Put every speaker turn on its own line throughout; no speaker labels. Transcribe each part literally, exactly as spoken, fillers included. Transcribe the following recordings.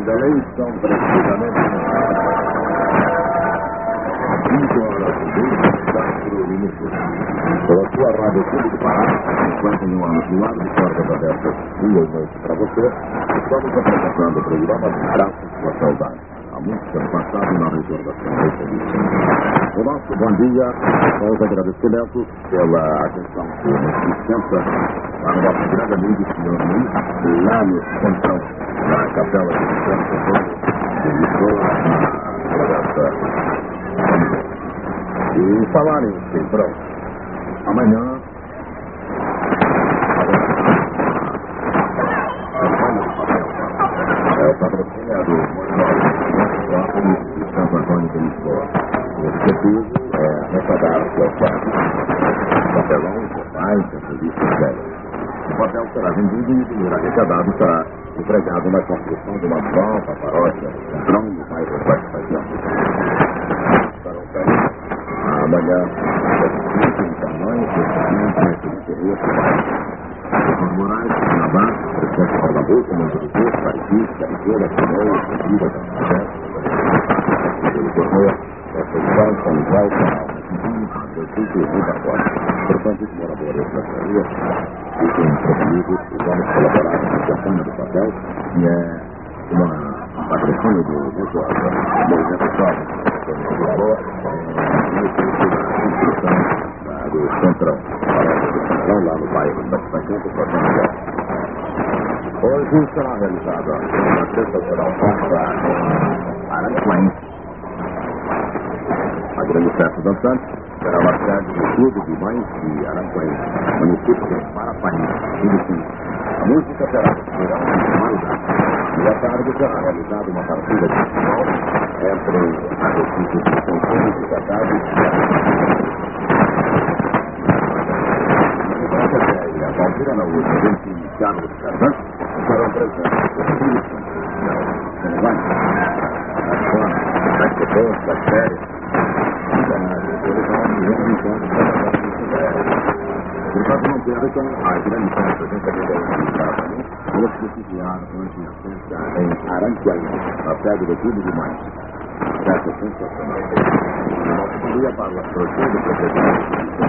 Belém são precisamente cinco horas e quatro minutos. Pela sua Rádio Clube do Pará, cinquenta e um anos no ar de portas abertas, dia e noite para você, estamos apresentando o programa dos Traços da Saudade. A música do passado na recordação desse dia. O nosso bom dia, com os agradecimentos pela atenção que nos dispensa para o nosso grande amigo, senhor Luiz, lá no Centrão, na Capela de Santo Antônio, que visitou na Travessa. E falar em Centrão, amanhã, é o patrocínio do Monte de Santo Antônio de Lisboa. O objetivo é arrecadar o seu quarto, papelão, jornais, revistas velhas. O papel será vendido e o dinheiro arrecadado será empregado na construção de uma nova paróquia, Centrão, no bairro da Estação. Para o caminho, amanhã, às quinze da noite, o interesse vai Moraes, Navarro, presidente de Pernambuco, Montevideo, Paris, Cariqueira, Canoa, Vida da Cidade, Pelo Correio, Conceição, São Miguel, Canal, Benfica e Rio da Costa. Portanto, os moradores da Bahia fiquem prevenidos e vamos colaborar na campanha do papel, que é uma patrocínio do Movimento Jovem, que é de Lisboa, do Centrão, Paróquia do Centrão, lá no bairro da Estação, do São Miguel. Hoje será realizada uma sexta-feira em Aranquém. A grande festa dançante será na sede do Clube de Mães de Aranquém, município de Parapaí, Filipinas. A música será de verão e madrugada. E à tarde será realizada uma partida de futebol entre as equipes de São Paulo de Cidade e a Palmeira na última vez que Carlos Casan estarão presentes como vai? A Sona, a Escobosa, a Série, eles vão me vendo enquanto trabalhando nesse lugar. Portanto, não quero então a grande festa de Parapaí, vou prestigiar hoje a festa em Aranquém, na sede do Clube de Mães. Festa sensacional. Nosso dia para o sorteio do proprietário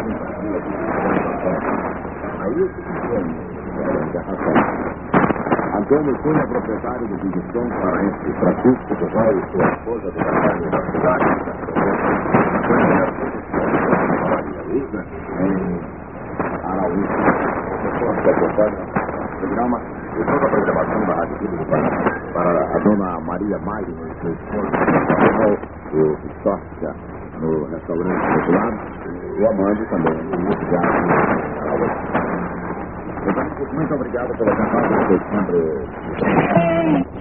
aí o que Antônio Cunha, proprietário do Divisão Paraense, Francisco do Val e sua esposa do trabalho da cidade, Maria Luísa, em Araújo, professor secretário do programa e toda a preservação da Rádio Clube do Pará, para a dona Maria Maio, no seu esposo, o sócia no restaurante popular, e o Amando também, no Teatro Araújo. Muito obrigado pela atenção, vocês sempre